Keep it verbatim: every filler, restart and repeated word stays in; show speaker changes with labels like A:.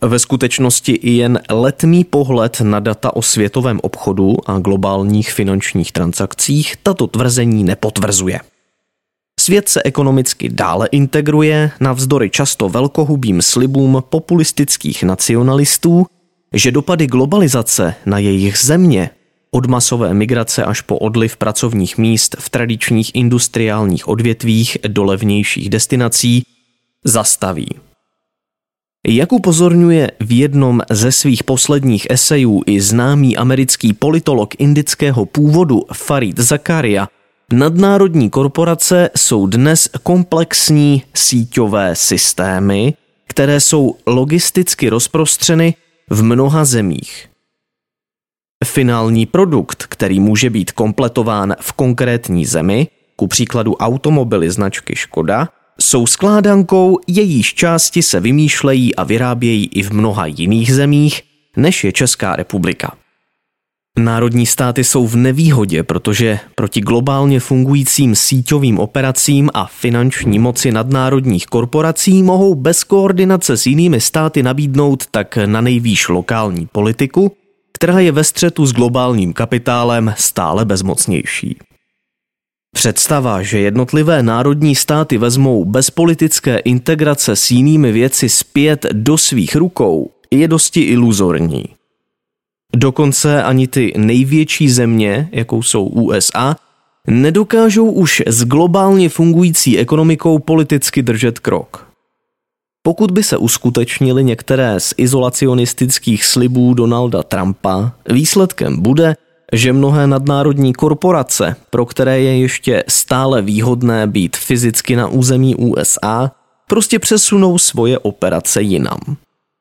A: Ve skutečnosti i jen letmý pohled na data o světovém obchodu a globálních finančních transakcích tato tvrzení nepotvrzuje. Svět se ekonomicky dále integruje navzdory často velkohubým slibům populistických nacionalistů, že dopady globalizace na jejich země, od masové migrace až po odliv pracovních míst v tradičních industriálních odvětvích do levnějších destinací, zastaví. Jak upozorňuje v jednom ze svých posledních esejů i známý americký politolog indického původu Farid Zakaria, nadnárodní korporace jsou dnes komplexní síťové systémy, které jsou logisticky rozprostřeny v mnoha zemích. Finální produkt, který může být kompletován v konkrétní zemi, ku příkladu automobily značky Škoda, jsou skládankou, jejíž části se vymýšlejí a vyrábějí i v mnoha jiných zemích, než je Česká republika. Národní státy jsou v nevýhodě, protože proti globálně fungujícím síťovým operacím a finanční moci nadnárodních korporací mohou bez koordinace s jinými státy nabídnout tak na nejvýš lokální politiku, která je ve střetu s globálním kapitálem stále bezmocnější. Představa, že jednotlivé národní státy vezmou bez politické integrace s jinými věci zpět do svých rukou, je dosti iluzorní. Dokonce ani ty největší země, jakou jsou U S A, nedokážou už s globálně fungující ekonomikou politicky držet krok. Pokud by se uskutečnily některé z izolacionistických slibů Donalda Trumpa, výsledkem bude, že mnohé nadnárodní korporace, pro které je ještě stále výhodné být fyzicky na území U S A, prostě přesunou svoje operace jinam.